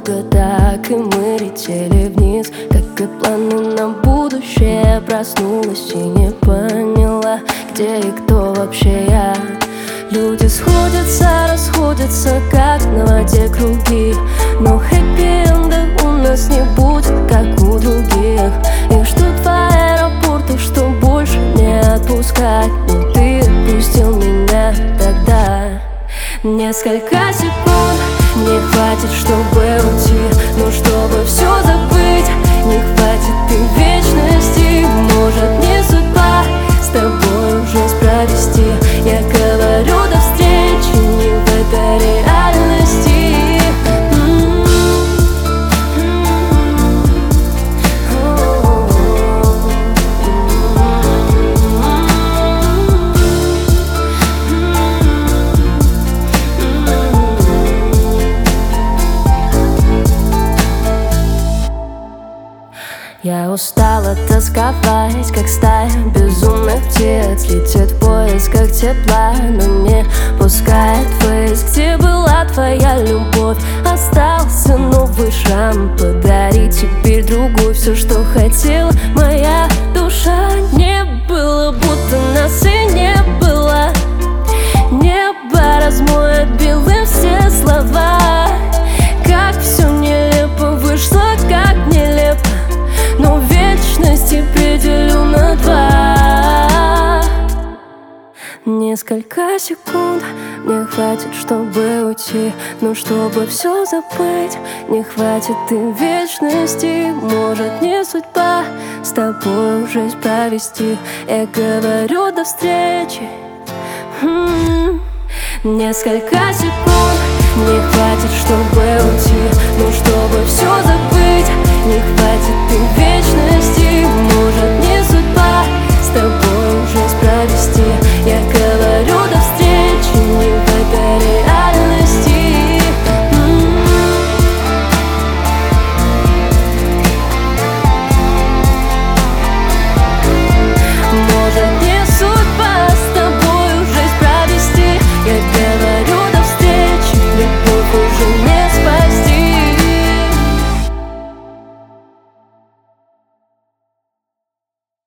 долго так, и мы летели вниз, как и планы на будущее. Проснулась и не поняла, где и кто вообще я. Люди сходятся, расходятся, как на воде круги, но хэппи-энда у нас не будет, как у других. Их ждут в аэропорту, что больше не отпускать, но ты отпустил меня тогда. Несколько секунд мне хватит, чтобы уйти, но чтобы все забыть, не хватит и вечности. Может, не судьба с тобой жизнь провести. Я говорю до встречи не в этой реальности. Я устала тосковать, как стая безумных птиц. Летит в поисках тепла, но не пускает ввысь. Где была твоя любовь? Остался новый шрам. Подари теперь другой все, что хотела моя душа. Не было, будто нас и не было. Небо размоет белым все слова. Как все нелепо вышло, как нелепо, но вечность определю на 2. Несколько секунд мне хватит, чтобы уйти, но чтобы все забыть, не хватит и вечности. Может, не судьба с тобой жизнь провести. Я говорю до встречи. Несколько секунд мне хватит, чтобы уйти, но чтобы все забыть, не хватит и вечности.